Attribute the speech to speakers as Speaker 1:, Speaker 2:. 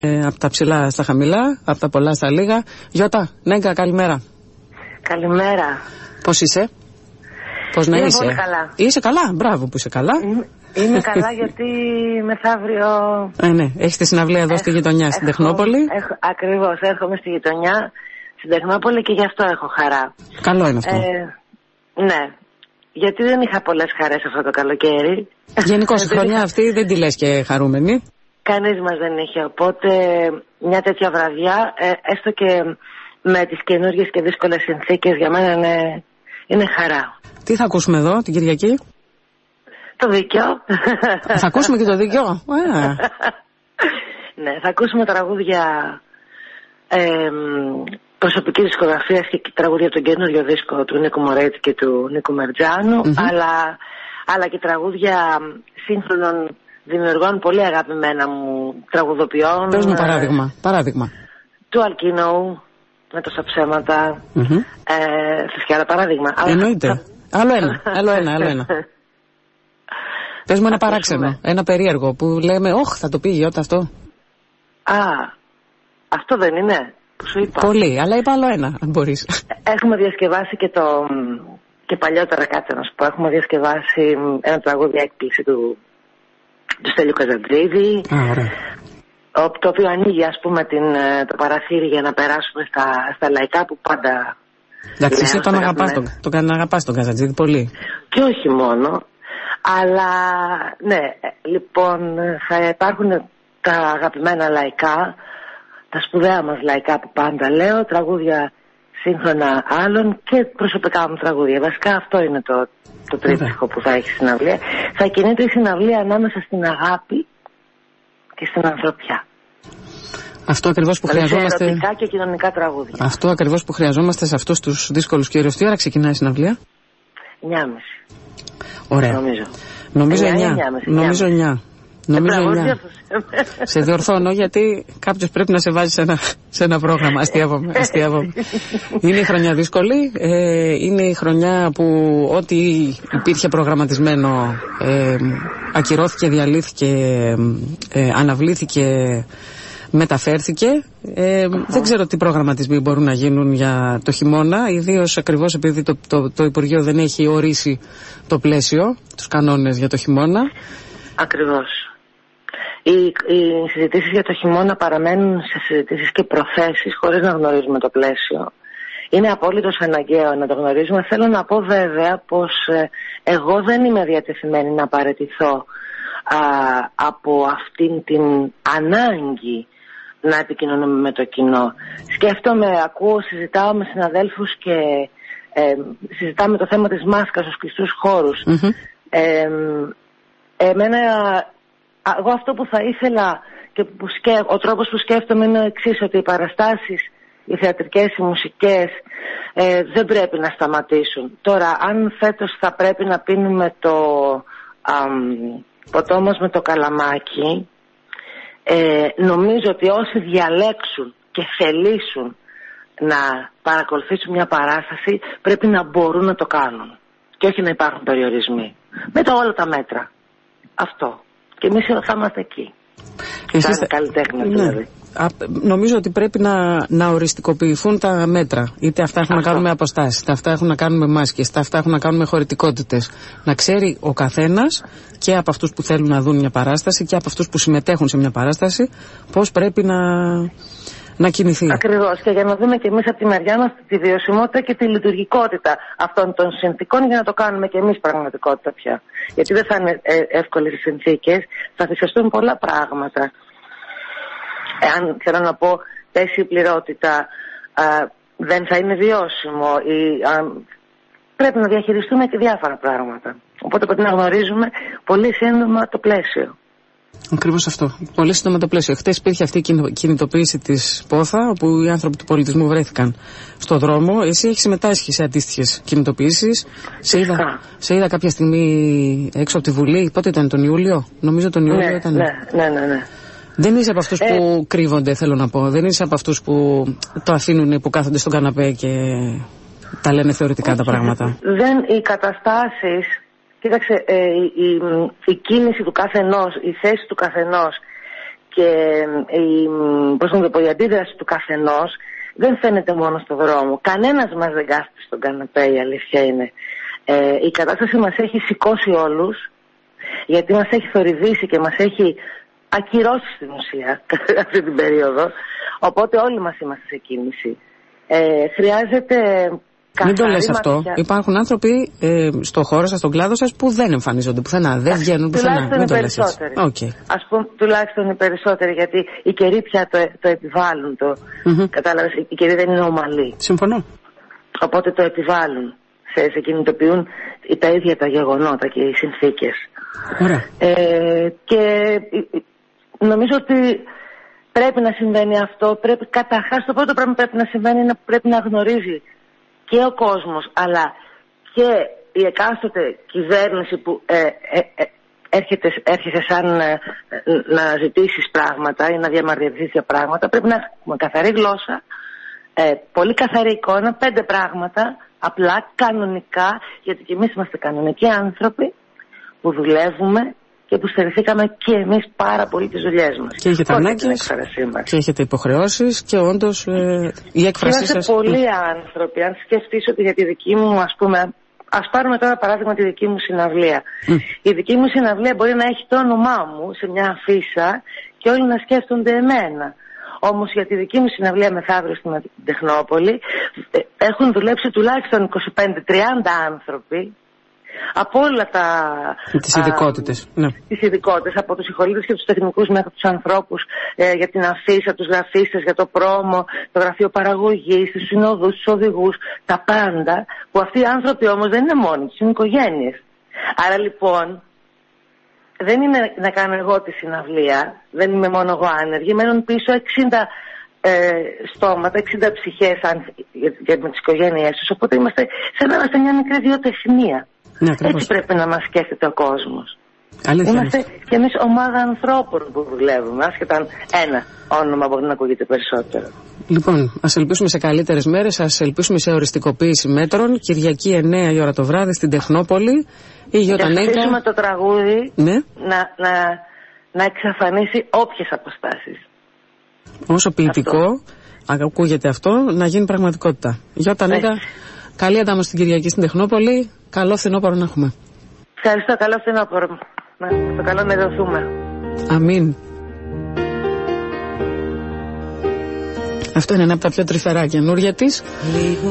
Speaker 1: Από τα ψηλά στα χαμηλά, από τα πολλά στα λίγα. Γιώτα, Νέγκα, καλημέρα.
Speaker 2: Καλημέρα.
Speaker 1: Πώς είσαι? Πώς να είσαι?
Speaker 2: Πολύ καλά.
Speaker 1: Είσαι καλά, μπράβο που είσαι καλά.
Speaker 2: Είμαι καλά γιατί μεθαύριο...
Speaker 1: Ναι, έχεις τη συναυλία εδώ στη γειτονιά, στην Τεχνόπολη.
Speaker 2: Ακριβώς, έρχομαι στη γειτονιά, στην Τεχνόπολη και γι' αυτό έχω χαρά.
Speaker 1: Καλό είναι αυτό.
Speaker 2: Ναι, γιατί δεν είχα πολλές χαρές αυτό το καλοκαίρι.
Speaker 1: Γενικώς η χρονιά αυτή δεν τη λες και χαρούμενη.
Speaker 2: Κανείς μας δεν είχε, οπότε μια τέτοια βραδιά, έστω και με τις καινούργιες και δύσκολες συνθήκες, για μένα είναι χαρά.
Speaker 1: Τι θα ακούσουμε εδώ την Κυριακή?
Speaker 2: Το δίκιο.
Speaker 1: Θα ακούσουμε και το δίκιο.
Speaker 2: Ναι, θα ακούσουμε τραγούδια προσωπικής δισκογραφίας και τραγούδια από τον καινούριο δίσκο του Νίκου Μωρέτη και του Νίκου Μερτζάνου, αλλά και τραγούδια σύγχρονων δημιουργών πολύ αγαπημένα μου τραγουδοποιών.
Speaker 1: Πες μου παράδειγμα.
Speaker 2: Του Αλκίνου, με τόσα ψέματα. Θες και άλλα παράδειγμα?
Speaker 1: Εννοείται. Άλλο ένα. Πες μου ένα παράξενο, ένα περίεργο που λέμε, όχ, θα το πει η Γιώτα αυτό.
Speaker 2: Αυτό δεν είναι που σου είπα?
Speaker 1: Πολύ, αλλά είπα άλλο ένα, αν μπορείς. Έχουμε
Speaker 2: διασκευάσει και παλιότερα, κάτσε να σου πω, έχουμε διασκευάσει ένα τραγούδι έκπληξη του Στέλιου Καζαντζίδη. Το οποίο ανοίγει, ας πούμε, το παραθύρι για να περάσουμε στα λαϊκά που πάντα...
Speaker 1: Εντάξει, εσύ τον αγαπάς τον Καζαντζίδη πολύ.
Speaker 2: Και όχι μόνο, αλλά ναι, λοιπόν, θα υπάρχουν τα αγαπημένα λαϊκά, τα σπουδαία μας λαϊκά που πάντα λέω, τραγούδια σύγχρονα άλλων και προσωπικά μου τραγούδια. Βασικά αυτό είναι το τρίπτυχο που θα έχει συναυλία. Θα κινείται η συναυλία ανάμεσα στην αγάπη και στην ανθρωπιά.
Speaker 1: Αυτό ακριβώς που χρειαζόμαστε.
Speaker 2: Ερωτικά και κοινωνικά τραγούδια.
Speaker 1: Αυτό ακριβώς που χρειαζόμαστε σε αυτούς τους δύσκολους καιρούς. Τι ώρα ξεκινάει η συναυλία?
Speaker 2: 9.30.
Speaker 1: Ωραία. Νομίζω 9. Σε διορθώνω γιατί κάποιος πρέπει να σε βάζει σε ένα πρόγραμμα. Αστείευομαι. Είναι η χρονιά δύσκολη. Είναι η χρονιά που ό,τι υπήρχε προγραμματισμένο ακυρώθηκε, διαλύθηκε, αναβλήθηκε, μεταφέρθηκε. Δεν ξέρω τι προγραμματισμοί μπορούν να γίνουν για το χειμώνα, ιδίως ακριβώς επειδή το Υπουργείο δεν έχει ορίσει το πλαίσιο, τους κανόνες για το χειμώνα.
Speaker 2: Ακριβώς. Οι συζητήσεις για το χειμώνα παραμένουν σε συζητήσεις και προθέσεις χωρίς να γνωρίζουμε το πλαίσιο. Είναι απόλυτος αναγκαίο να το γνωρίζουμε. Θέλω να πω βέβαια πως εγώ δεν είμαι διατεθειμένη να παραιτηθώ από αυτήν την ανάγκη να επικοινωνούμε με το κοινό. Σκέφτομαι, ακούω, συζητάω με συναδέλφους και συζητάμε το θέμα της μάσκας στους κλειστούς χώρους. Εγώ αυτό που θα ήθελα και ο τρόπος που σκέφτομαι είναι ο εξής, ότι οι παραστάσεις, οι θεατρικές, οι μουσικές δεν πρέπει να σταματήσουν. Τώρα, αν φέτος θα πρέπει να πίνουμε το ποτό μας με το καλαμάκι, νομίζω ότι όσοι διαλέξουν και θελήσουν να παρακολουθήσουν μια παράσταση πρέπει να μπορούν να το κάνουν και όχι να υπάρχουν περιορισμοί με όλα τα μέτρα. Αυτό. Και εμείς θα είμαστε εκεί. Σαν καλλιτέχνες δηλαδή.
Speaker 1: Νομίζω ότι πρέπει να οριστικοποιηθούν τα μέτρα. Είτε αυτά έχουν να κάνουν με αποστάσεις, είτε αυτά έχουν να κάνουν με μάσκες, είτε αυτά έχουν να κάνουν με χωρητικότητες. Να ξέρει ο καθένας, και από αυτούς που θέλουν να δουν μια παράσταση και από αυτούς που συμμετέχουν σε μια παράσταση, πώς πρέπει να κινηθεί.
Speaker 2: Ακριβώς. Και για να δούμε και εμείς από τη μεριά μας τη βιωσιμότητα και τη λειτουργικότητα αυτών των συνθήκων, για να το κάνουμε και εμείς πραγματικότητα πια. Γιατί δεν θα είναι εύκολες οι συνθήκες, θα θυσιαστούν πολλά πράγματα. Εάν θέλω να πω πέσει η πληρότητα, δεν θα είναι βιώσιμο. Πρέπει να διαχειριστούμε και διάφορα πράγματα. Οπότε πρέπει να γνωρίζουμε πολύ σύντομα το πλαίσιο.
Speaker 1: Ακριβώς αυτό. Πολύ σύντομα το πλαίσιο. Χτες υπήρχε αυτή η κινητοποίηση της Πόθα, όπου οι άνθρωποι του πολιτισμού βρέθηκαν στο δρόμο. Εσύ έχεις συμμετάσχει σε αντίστοιχες κινητοποιήσεις. Σε είδα κάποια στιγμή έξω από τη Βουλή. Πότε ήταν, τον Ιούλιο? Νομίζω τον Ιούλιο ήταν.
Speaker 2: Ναι.
Speaker 1: Δεν είσαι από αυτούς που κρύβονται, θέλω να πω. Δεν είσαι από αυτούς που το αφήνουν, που κάθονται στον καναπέ και τα λένε θεωρητικά τα πράγματα.
Speaker 2: Οι καταστάσεις, κοίταξε, η κίνηση του καθενός, η θέση του καθενός και η αντίδραση του καθενός δεν φαίνεται μόνο στο δρόμο. Κανένας μας δεν κάθεται στον καναπέ, η αλήθεια είναι. Η κατάσταση μας έχει σηκώσει όλους, γιατί μας έχει θορυβήσει και μας έχει ακυρώσει στην ουσία αυτή την περίοδο. Οπότε όλοι μας είμαστε σε κίνηση. Χρειάζεται...
Speaker 1: Μην το λες αυτό. Υπάρχουν άνθρωποι στο χώρο σας, στον κλάδο σας, που δεν εμφανίζονται πουθενά, δεν βγαίνουν πουθενά.
Speaker 2: Τουλάχιστον οι περισσότεροι. Ας πούμε, τουλάχιστον οι περισσότεροι, γιατί οι καιροί πια το επιβάλλουν. Κατάλαβες, οι καιροί δεν είναι ομαλοί.
Speaker 1: Συμφωνώ.
Speaker 2: Οπότε το επιβάλλουν. Σε κινητοποιούν τα ίδια τα γεγονότα και οι συνθήκες.
Speaker 1: Ωραία.
Speaker 2: Και νομίζω ότι πρέπει να συμβαίνει αυτό. Καταρχάς, το πρώτο πράγμα που πρέπει να συμβαίνει είναι πρέπει να γνωρίζει και ο κόσμος, αλλά και η εκάστοτε κυβέρνηση που έρχεται σαν να ζητήσεις πράγματα ή να διαμαρτυρηθείς για πράγματα. Πρέπει να έχουμε καθαρή γλώσσα, πολύ καθαρή εικόνα, 5 πράγματα, απλά, κανονικά, γιατί και εμείς είμαστε κανονικοί άνθρωποι που δουλεύουμε και που στερηθήκαμε και εμείς πάρα πολύ τις δουλειές μας.
Speaker 1: Και έχετε ανάγκες και έχετε υποχρεώσεις και όντως η έκφρασή σας...
Speaker 2: Είμαστε πολλοί άνθρωποι. Αν σκεφτείς ότι για τη δική μου, ας πάρουμε τώρα παράδειγμα τη δική μου συναυλία. Η δική μου συναυλία μπορεί να έχει το όνομά μου σε μια αφίσα και όλοι να σκέφτονται εμένα. Όμως για τη δική μου συναυλία μεθαύριο στην Τεχνόπολη έχουν δουλέψει τουλάχιστον 25-30 άνθρωποι από όλα
Speaker 1: τις ειδικότητες. Ναι.
Speaker 2: Τις ειδικότητες, από τους ηχολήπτες και τους τεχνικούς μέχρι τους ανθρώπους για την αφίσα, τους γραφίστες, για το πρόμο, το γραφείο παραγωγής, τους συνοδούς, τους οδηγούς, τα πάντα, που αυτοί οι άνθρωποι όμως δεν είναι μόνοι τους, είναι οικογένειες. Άρα λοιπόν δεν είναι να κάνω εγώ τη συναυλία, δεν είμαι μόνο εγώ άνεργη, μένουν πίσω 60 στόματα, 60 ψυχές με τις οικογένειές τους, οπότε είμαστε σαν να είμαστε μια μικρή βιοτεχνία. Ναι, έτσι πρέπει να μας σκέφτεται ο κόσμος. Είμαστε κι εμείς ομάδα ανθρώπων που δουλεύουμε, άσχετα αν ένα όνομα μπορεί να ακούγεται περισσότερο.
Speaker 1: Λοιπόν, ας ελπίσουμε σε καλύτερες μέρες, ας ελπίσουμε σε οριστικοποίηση μέτρων. Κυριακή 9 η ώρα το βράδυ στην Τεχνόπολη. Και
Speaker 2: ας αφήσουμε το τραγούδι, ναι, να εξαφανίσει όποιες αποστάσεις.
Speaker 1: Όσο ποιητικό ακούγεται αυτό, να γίνει πραγματικότητα. Γιώτα Νέκα, καλή αντάμωση στην Κυριακή στην Τεχνόπολη. Καλό φθινόπωρο να έχουμε.
Speaker 2: Ευχαριστώ, καλό φθινόπωρο. Το καλό να δοθούμε.
Speaker 1: Αμήν. Αυτό είναι ένα από τα πιο τρυφερά καινούργια της.